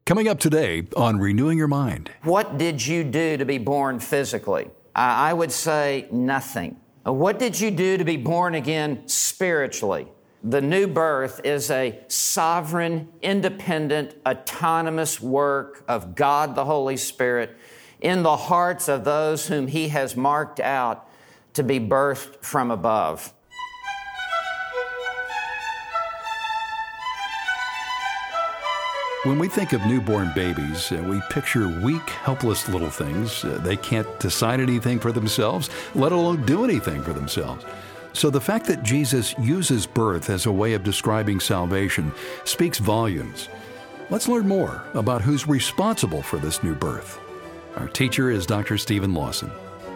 Coming up today on Renewing Your Mind. What did you do to be born physically? I would say nothing. What did you do to be born again spiritually? The new birth is a sovereign, independent, autonomous work of God the Holy Spirit in the hearts of those whom He has marked out to be birthed from above. When we think of newborn babies, we picture weak, helpless little things. They can't decide anything for themselves, let alone do anything for themselves. So the fact that Jesus uses birth as a way of describing salvation speaks volumes. Let's learn more about who's responsible for this new birth. Our teacher is Dr. Stephen Lawson.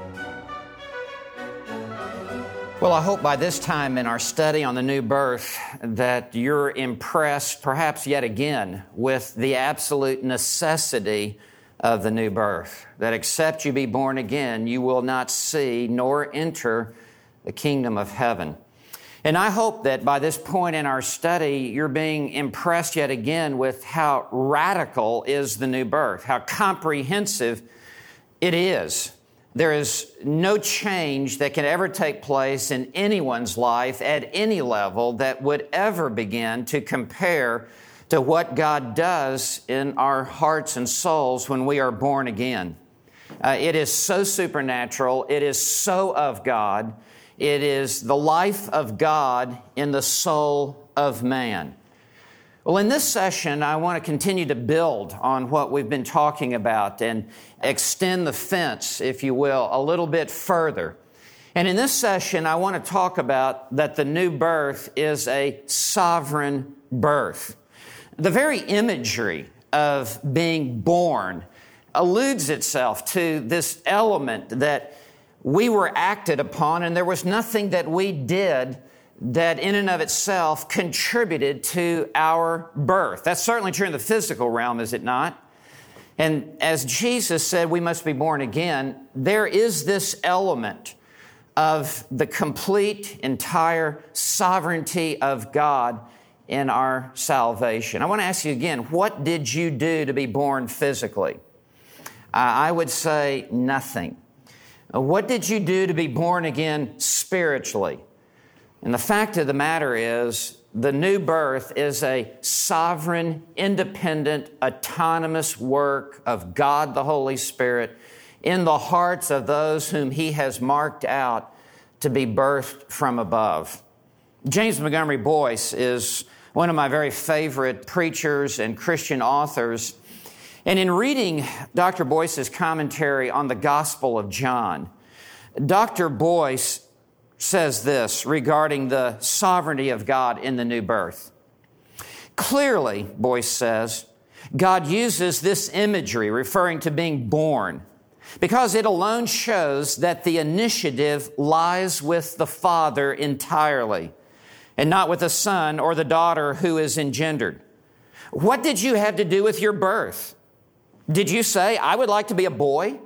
Well, I hope by this time in our study on the new birth that you're impressed, perhaps yet again, with the absolute necessity of the new birth. That except you be born again, you will not see nor enter the kingdom of heaven. And I hope that by this point in our study, you're being impressed yet again with how radical is the new birth, how comprehensive it is. There is no change that can ever take place in anyone's life at any level that would ever begin to compare to what God does in our hearts and souls when we are born again. It is so supernatural. It is so of God. It is the life of God in the soul of man. Well, in this session, I want to continue to build on what we've been talking about and extend the fence, if you will, a little bit further. And in this session, I want to talk about that the new birth is a sovereign birth. The very imagery of being born alludes itself to this element that we were acted upon, and there was nothing that we did that in and of itself contributed to our birth. That's certainly true in the physical realm, is it not? And as Jesus said, we must be born again. There is this element of the complete, entire sovereignty of God in our salvation. I want to ask you again, what did you do to be born physically? I would say nothing. What did you do to be born again spiritually? And the fact of the matter is, the new birth is a sovereign, independent, autonomous work of God the Holy Spirit in the hearts of those whom He has marked out to be birthed from above. James Montgomery Boyce is one of my very favorite preachers and Christian authors. And in reading Dr. Boyce's commentary on the Gospel of John, Dr. Boyce says this regarding the sovereignty of God in the new birth. Clearly, Boyce says, God uses this imagery referring to being born because it alone shows that the initiative lies with the Father entirely and not with the Son or the daughter who is engendered. What did you have to do with your birth? Did you say, I would like to be a boy?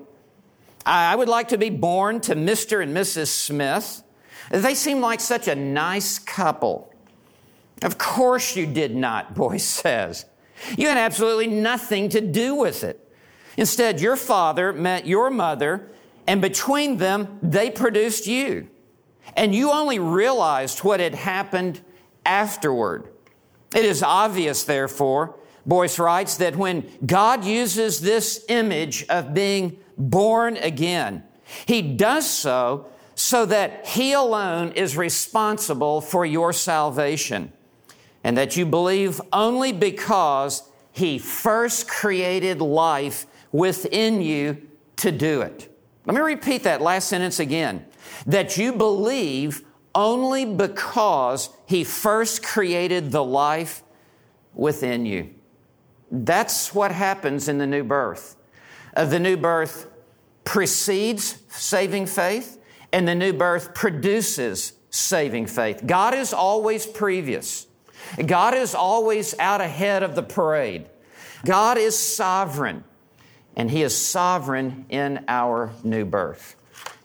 I would like to be born to Mr. and Mrs. Smith? They seem like such a nice couple. Of course you did not, Boyce says. You had absolutely nothing to do with it. Instead, your father met your mother, and between them, they produced you. And you only realized what had happened afterward. It is obvious, therefore, Boyce writes, that when God uses this image of being born again, He does so that He alone is responsible for your salvation, and that you believe only because He first created life within you to do it. Let me repeat that last sentence again. That you believe only because He first created the life within you. That's what happens in the new birth. The new birth precedes saving faith, and the new birth produces saving faith. God is always previous. God is always out ahead of the parade. God is sovereign, and He is sovereign in our new birth.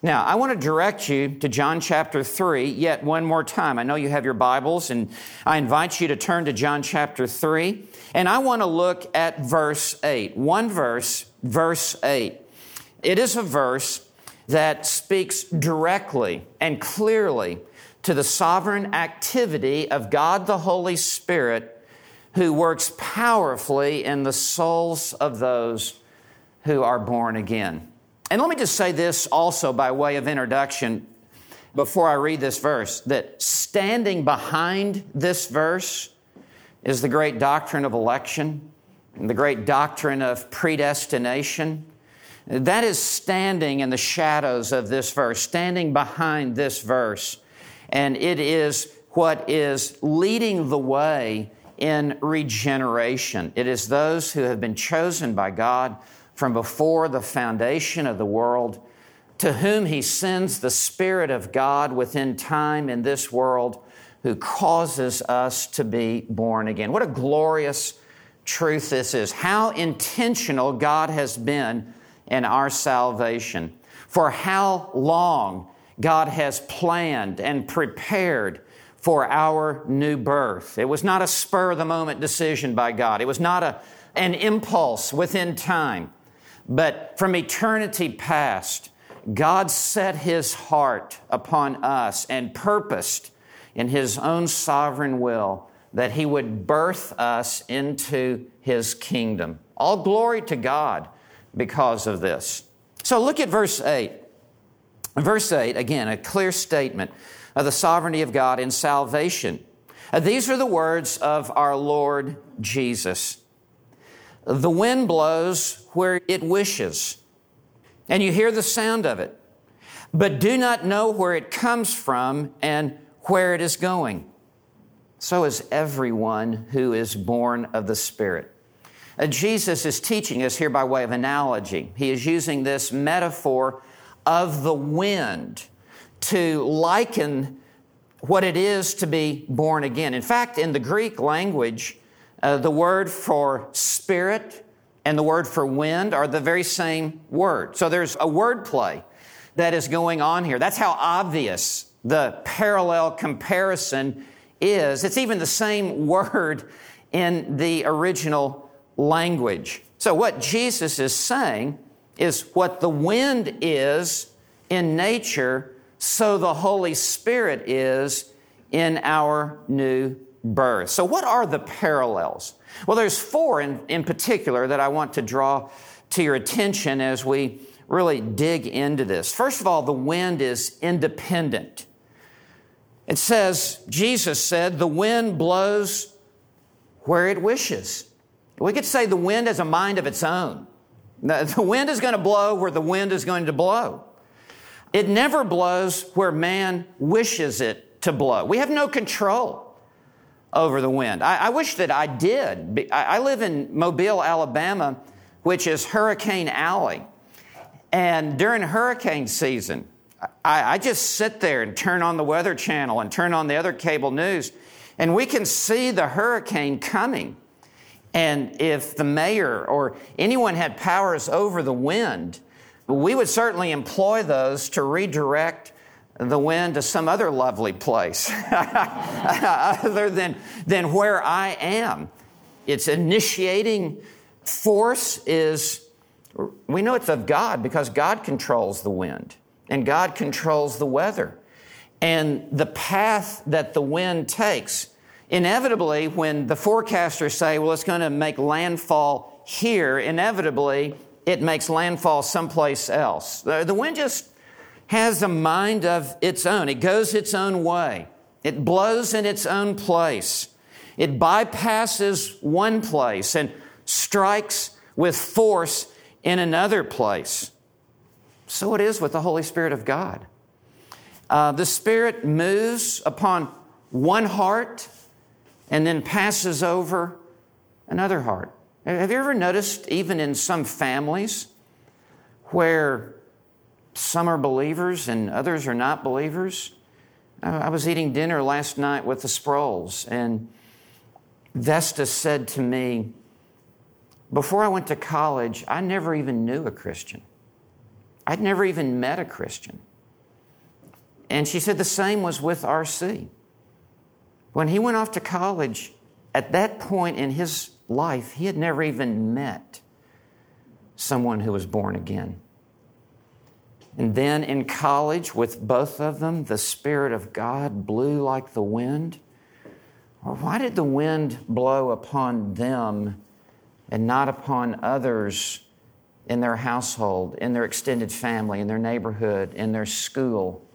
Now, I want to direct you to John chapter 3 yet one more time. I know you have your Bibles, and I invite you to turn to John chapter 3. And I want to look at verse 8. One verse, verse 8. It is a verse that speaks directly and clearly to the sovereign activity of God the Holy Spirit, who works powerfully in the souls of those who are born again. And let me just say this also by way of introduction before I read this verse, that standing behind this verse is the great doctrine of election, and the great doctrine of predestination. That is standing in the shadows of this verse, standing behind this verse. And it is what is leading the way in regeneration. It is those who have been chosen by God from before the foundation of the world, to whom He sends the Spirit of God within time in this world, who causes us to be born again. What a glorious truth this is. How intentional God has been in our salvation. For how long God has planned and prepared for our new birth. It was not a spur-of-the-moment decision by God. It was not an impulse within time. But from eternity past, God set His heart upon us and purposed in His own sovereign will that He would birth us into His kingdom. All glory to God because of this. So look at verse 8. Verse 8, again, a clear statement of the sovereignty of God in salvation. These are the words of our Lord Jesus. The wind blows where it wishes, and you hear the sound of it, but do not know where it comes from and where it is going. So is everyone who is born of the Spirit. Jesus is teaching us here by way of analogy. He is using this metaphor of the wind to liken what it is to be born again. In fact, in the Greek language, the word for spirit and the word for wind are the very same word. So there's a word play that is going on here. That's how obvious the parallel comparison is. It's even the same word in the original language. So what Jesus is saying is what the wind is in nature, so the Holy Spirit is in our new birth. So what are the parallels? Well, there's four in particular that I want to draw to your attention as we really dig into this. First of all, the wind is independent. It says, Jesus said, the wind blows where it wishes. We could say the wind has a mind of its own. The wind is going to blow where the wind is going to blow. It never blows where man wishes it to blow. We have no control over the wind. I wish that I did. I live in Mobile, Alabama, which is Hurricane Alley. And during hurricane season, I just sit there and turn on the Weather Channel and turn on the other cable news, and we can see the hurricane coming. And if the mayor or anyone had powers over the wind, we would certainly employ those to redirect the wind to some other lovely place other than where I am. Its initiating force is, we know it's of God because God controls the wind and God controls the weather. And the path that the wind takes, inevitably when the forecasters say, well, it's going to make landfall here, inevitably it makes landfall someplace else. The wind just has a mind of its own. It goes its own way. It blows in its own place. It bypasses one place and strikes with force in another place. So it is with the Holy Spirit of God. The Spirit moves upon one heart and then passes over another heart. Have you ever noticed, even in some families, where some are believers and others are not believers? I was eating dinner last night with the Sproles, and Vesta said to me, before I went to college, I never even knew a Christian. I'd never even met a Christian. And she said the same was with R.C. When he went off to college, at that point in his life, he had never even met someone who was born again. And then in college, with both of them, the Spirit of God blew like the wind. Or why did the wind blow upon them and not upon others in their household, in their extended family, in their neighborhood, in their school?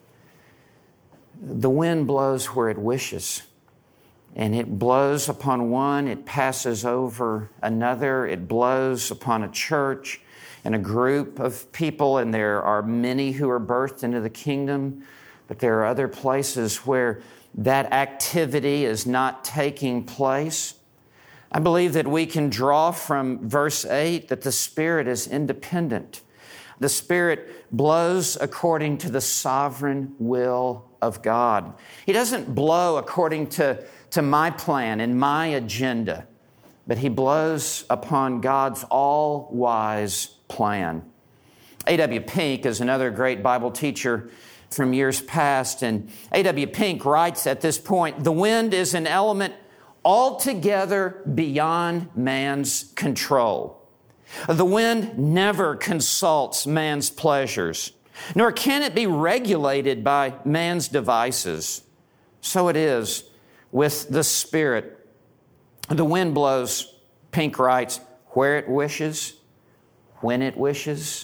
The wind blows where it wishes. And it blows upon one, it passes over another, it blows upon a church and a group of people, and there are many who are birthed into the kingdom, but there are other places where that activity is not taking place. I believe that we can draw from verse 8 that the Spirit is independent. The Spirit blows according to the sovereign will of God. He doesn't blow according to my plan and my agenda, but He blows upon God's all-wise plan. A.W. Pink is another great Bible teacher from years past, and A.W. Pink writes at this point, "The wind is an element altogether beyond man's control. The wind never consults man's pleasures, nor can it be regulated by man's devices. So it is with the Spirit. The wind blows," Pink writes, "where it wishes, when it wishes,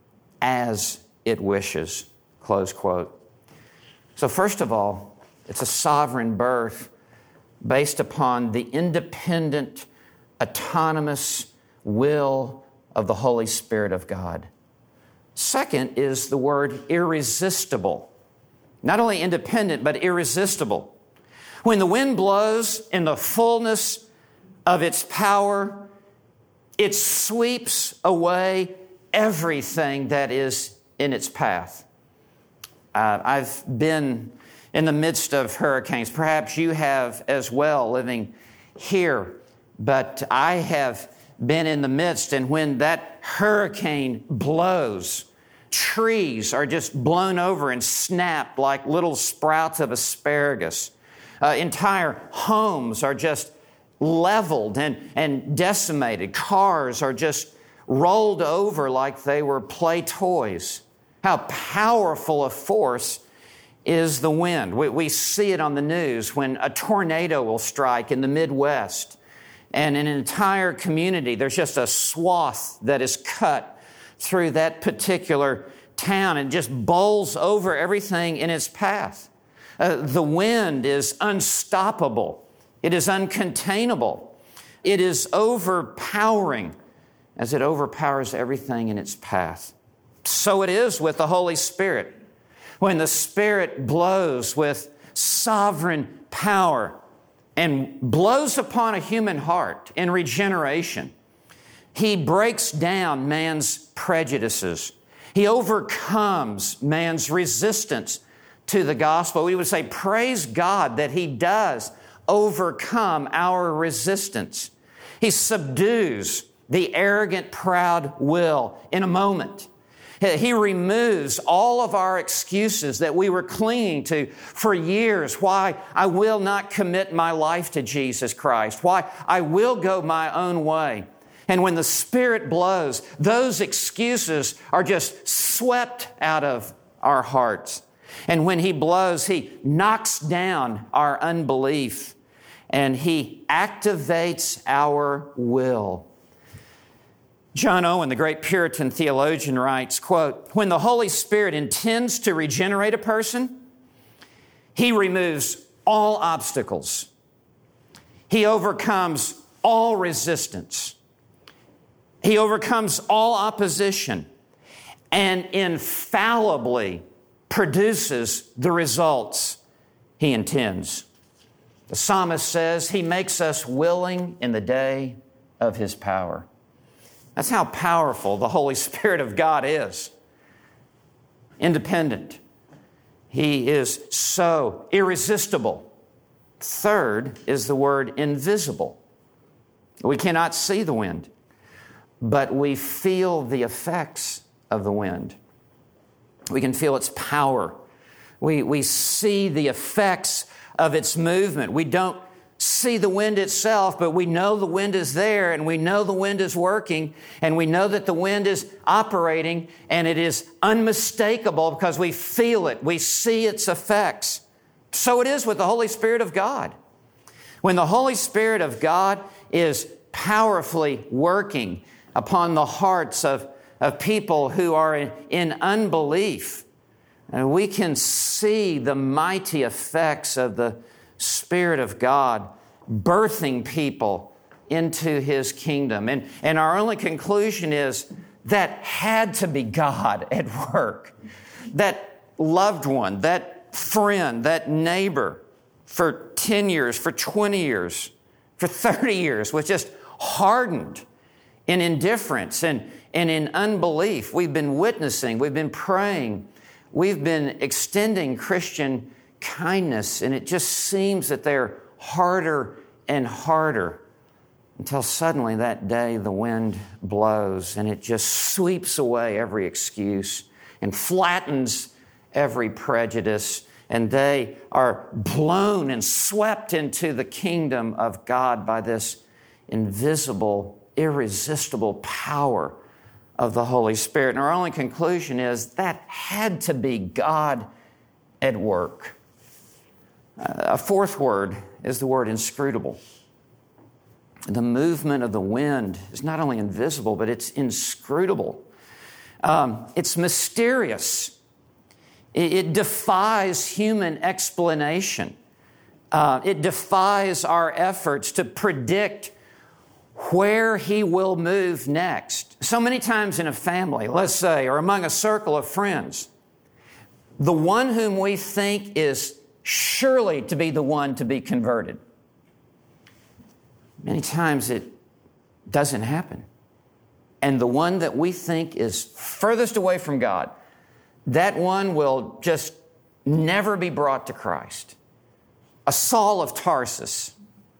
as it wishes." Close quote. So first of all, it's a sovereign birth based upon the independent, autonomous will of the Holy Spirit of God. Second is the word irresistible. Not only independent, but irresistible. When the wind blows in the fullness of its power, it sweeps away everything that is in its path. I've been in the midst of hurricanes. Perhaps you have as well, living here. But I have been in the midst, and when that hurricane blows, trees are just blown over and snapped like little sprouts of asparagus. Entire homes are just leveled and decimated. Cars are just rolled over like they were play toys. How powerful a force is the wind. We see it on the news when a tornado will strike in the Midwest, and in an entire community, there's just a swath that is cut through that particular town and just bowls over everything in its path. The wind is unstoppable. It is uncontainable. It is overpowering as it overpowers everything in its path. So it is with the Holy Spirit. When the Spirit blows with sovereign power and blows upon a human heart in regeneration, He breaks down man's prejudices. He overcomes man's resistance to the gospel. We would say, praise God that He does overcome our resistance. He subdues the arrogant, proud will in a moment. He removes all of our excuses that we were clinging to for years. Why I will not commit my life to Jesus Christ. Why I will go my own way. And when the Spirit blows, those excuses are just swept out of our hearts. And when He blows, He knocks down our unbelief and He activates our will. John Owen, the great Puritan theologian, writes, quote, "When the Holy Spirit intends to regenerate a person, He removes all obstacles. He overcomes all resistance. He overcomes all opposition and infallibly produces the results He intends." The psalmist says He makes us willing in the day of His power. That's how powerful the Holy Spirit of God is. Independent. He is so irresistible. Third is the word invisible. We cannot see the wind, but we feel the effects of the wind. We can feel its power. We see the effects of its movement. We don't see the wind itself, but we know the wind is there, and we know the wind is working, and we know that the wind is operating, and it is unmistakable because we feel it. We see its effects. So it is with the Holy Spirit of God. When the Holy Spirit of God is powerfully working upon the hearts of people who are in unbelief, and we can see the mighty effects of the Spirit of God birthing people into His kingdom. And our only conclusion is that had to be God at work. That loved one, that friend, that neighbor for 10 years, for 20 years, for 30 years was just hardened in indifference and in unbelief. We've been witnessing, we've been praying, we've been extending Christian kindness, and it just seems that they're harder and harder until suddenly that day the wind blows and it just sweeps away every excuse and flattens every prejudice, and they are blown and swept into the kingdom of God by this invisible, irresistible power of the Holy Spirit. And our only conclusion is that had to be God at work. A fourth word is the word inscrutable. The movement of the wind is not only invisible, but it's inscrutable. It's mysterious. It defies human explanation. It defies our efforts to predict where He will move next. So many times in a family, let's say, or among a circle of friends, the one whom we think is surely to be the one to be converted, many times it doesn't happen. And the one that we think is furthest away from God, that one will just never be brought to Christ. A Saul of Tarsus.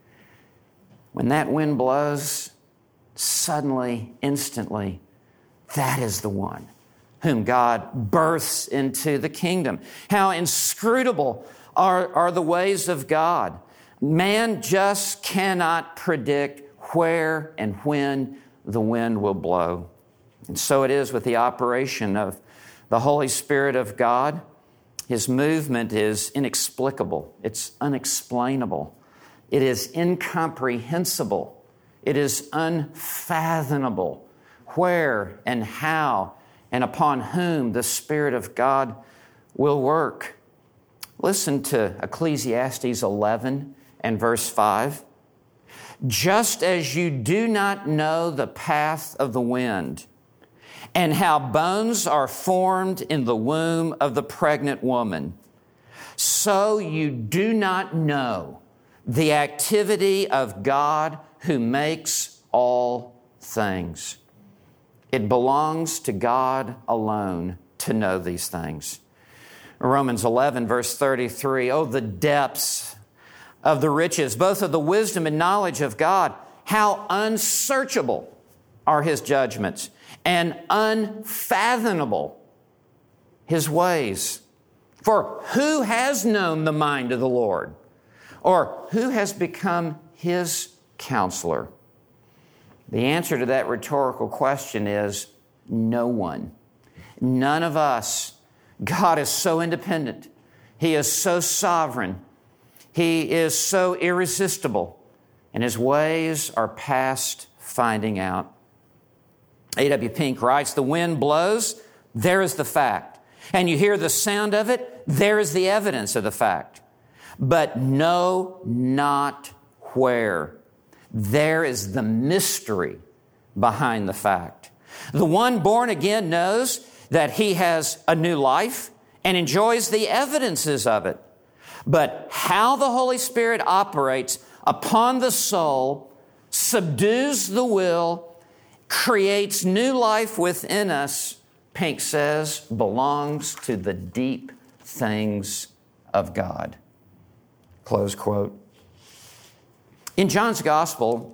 When that wind blows, suddenly, instantly, that is the one whom God births into the kingdom. How inscrutable are the ways of God. Man just cannot predict where and when the wind will blow. And so it is with the operation of the Holy Spirit of God. His movement is inexplicable. It's unexplainable. It is incomprehensible. It is unfathomable where and how and upon whom the Spirit of God will work. Listen to Ecclesiastes 11 and verse 5. Just as you do not know the path of the wind, and how bones are formed in the womb of the pregnant woman, so you do not know the activity of God who makes all things. It belongs to God alone to know these things. Romans 11, verse 33, oh, the depths of the riches, both of the wisdom and knowledge of God. How unsearchable are His judgments and unfathomable His ways. For who has known the mind of the Lord? Or who has become His counselor? The answer to that rhetorical question is no one. None of us. God is so independent. He is so sovereign. He is so irresistible. And His ways are past finding out. A.W. Pink writes, the wind blows, there is the fact. And you hear the sound of it, there is the evidence of the fact. But know not where. There is the mystery behind the fact. The one born again knows that he has a new life and enjoys the evidences of it. But how the Holy Spirit operates upon the soul, subdues the will, creates new life within us, Pink says, belongs to the deep things of God. Close quote. In John's Gospel,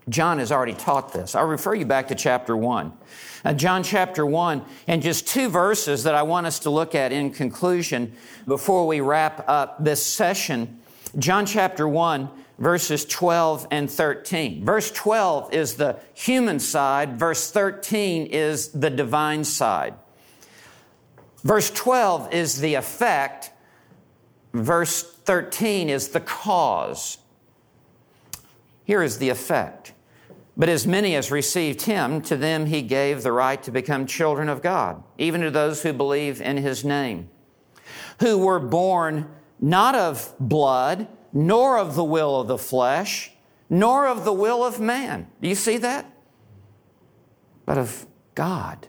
John has already taught this. I'll refer you back to chapter 1. John chapter 1, and just 2 verses that I want us to look at in conclusion before we wrap up this session. John chapter 1, verses 12 and 13. Verse 12 is the human side. Verse 13 is the divine side. Verse 12 is the effect. Verse 13 is the cause. Here is the effect. But as many as received Him, to them He gave the right to become children of God, even to those who believe in His name, who were born not of blood, nor of the will of the flesh, nor of the will of man. Do you see that? But of God.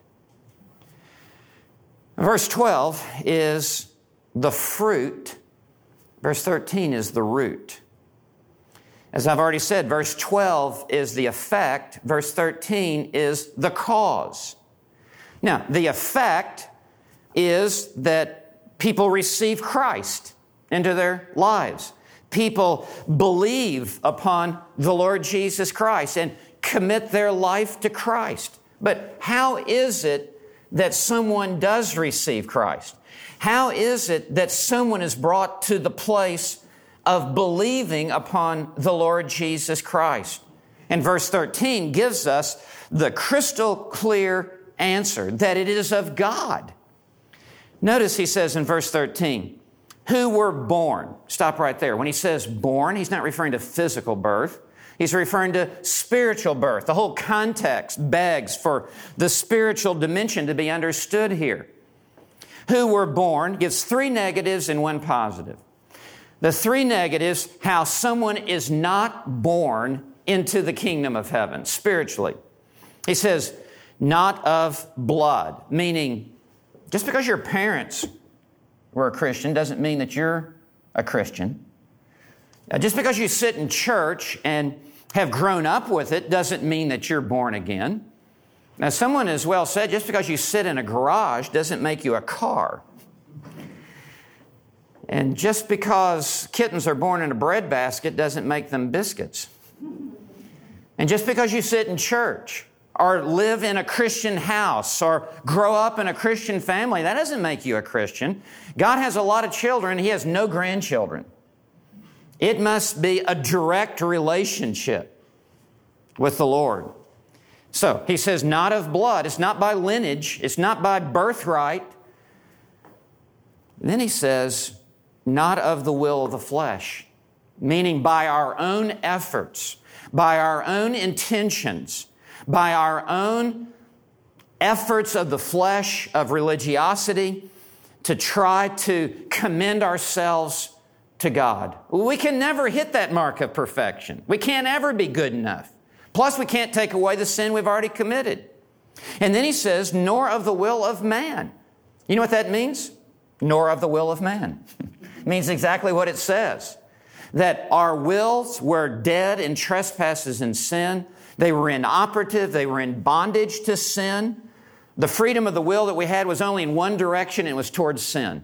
Verse 12 is the fruit. Verse 13 is the root. As I've already said, verse 12 is the effect. Verse 13 is the cause. Now, the effect is that people receive Christ into their lives. People believe upon the Lord Jesus Christ and commit their life to Christ. But how is it that someone does receive Christ? How is it that someone is brought to the place of believing upon the Lord Jesus Christ? And verse 13 gives us the crystal clear answer that it is of God. Notice he says in verse 13, who were born. Stop right there. When he says born, he's not referring to physical birth. He's referring to spiritual birth. The whole context begs for the spiritual dimension to be understood here. Who were born gives 3 negatives and 1 positive. The 3 negatives, how someone is not born into the kingdom of heaven spiritually. He says, not of blood, meaning just because your parents were a Christian doesn't mean that you're a Christian. Just because you sit in church and have grown up with it doesn't mean that you're born again. Now, someone has well said, just because you sit in a garage doesn't make you a car. And just because kittens are born in a breadbasket doesn't make them biscuits. And just because you sit in church or live in a Christian house or grow up in a Christian family, that doesn't make you a Christian. God has a lot of children. He has no grandchildren. It must be a direct relationship with the Lord. So he says, not of blood. It's not by lineage. It's not by birthright. And then he says, not of the will of the flesh, meaning by our own efforts, by our own intentions, by our own efforts of the flesh, of religiosity, to try to commend ourselves to God. We can never hit that mark of perfection. We can't ever be good enough. Plus, we can't take away the sin we've already committed. And then he says, nor of the will of man. You know what that means? Nor of the will of man. It means exactly what it says. That our wills were dead in trespasses and sin. They were inoperative. They were in bondage to sin. The freedom of the will that we had was only in one direction, and it was towards sin.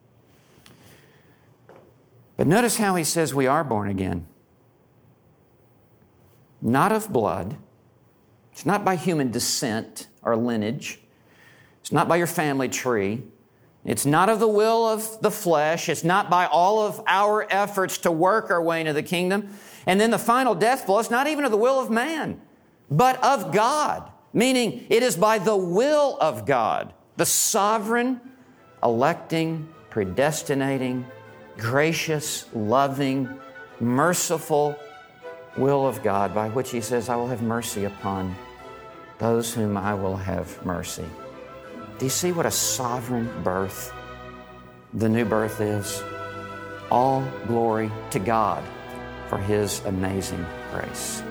But notice how he says we are born again. Not of blood. It's not by human descent or lineage. It's not by your family tree. It's not of the will of the flesh. It's not by all of our efforts to work our way into the kingdom. And then the final death blow, it's not even of the will of man, but of God. Meaning it is by the will of God, the sovereign, electing, predestinating, gracious, loving, merciful will of God, by which he says, I will have mercy upon those whom I will have mercy. Do you see what a sovereign birth the new birth is? All glory to God for his amazing grace.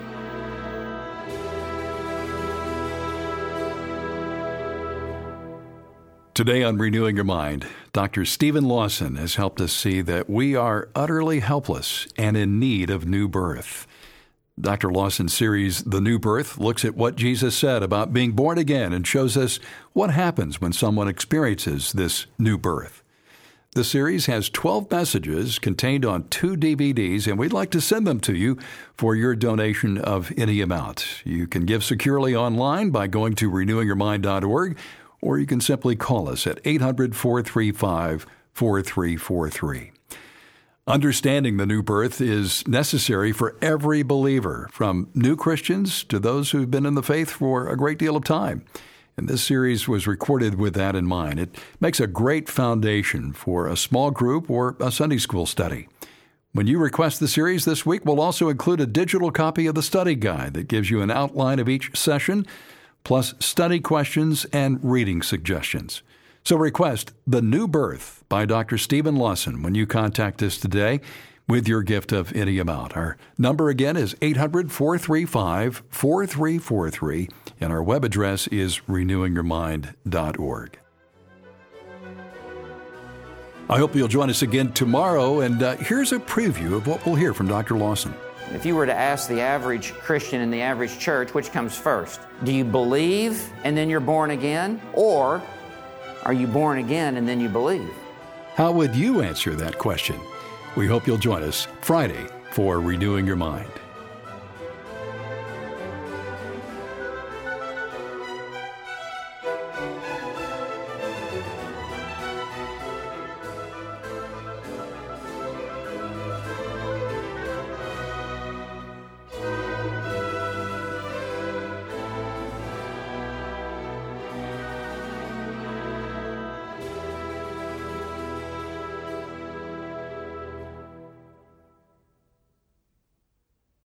Today on Renewing Your Mind, Dr. Stephen Lawson has helped us see that we are utterly helpless and in need of new birth. Dr. Lawson's series, The New Birth, looks at what Jesus said about being born again and shows us what happens when someone experiences this new birth. The series has 12 messages contained on 2 DVDs, and we'd like to send them to you for your donation of any amount. You can give securely online by going to renewingyourmind.org, or you can simply call us at 800-435-4343. Understanding the new birth is necessary for every believer, from new Christians to those who've been in the faith for a great deal of time. And this series was recorded with that in mind. It makes a great foundation for a small group or a Sunday school study. When you request the series this week, we'll also include a digital copy of the study guide that gives you an outline of each session, plus study questions and reading suggestions. So request The New Birth by Dr. Stephen Lawson when you contact us today with your gift of any amount. Our number again is 800-435-4343, and our web address is renewingyourmind.org. I hope you'll join us again tomorrow, and here's a preview of what we'll hear from Dr. Lawson. If you were to ask the average Christian in the average church, which comes first? Do you believe and then you're born again? Or are you born again and then you believe? How would you answer that question? We hope you'll join us Friday for Renewing Your Mind.